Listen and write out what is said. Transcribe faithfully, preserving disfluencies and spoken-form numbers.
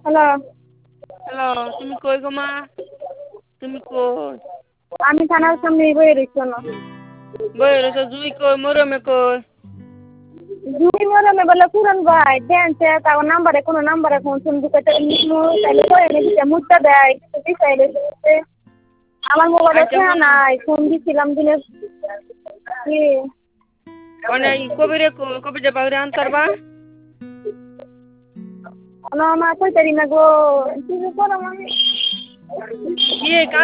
Hello. Hello, তুমি কই গো মা? তুমি কই? আমি থানার সামনেই বইয়ে রইছি শোনো। বইয়ে রইছো, জুই কই? মরমে কই? জুই মরমে বলে পুরন ভাই দেনছে তাও নাম্বারে কোনো নাম্বারে ফোন শুন দিতে নিমু তাইলে কয়ে দিছে মুদ্রা দেয় কিন্তু দিশাই রইছে। আমার মোবাইলে আচ্ছা ফোন শোনো, নাই ফোন দিছিলাম দিনে কি মানে কবিরে কই? কবিরে বাড়ি আনতারবা? না মা কইতারি না গো কি যে করম আমি কি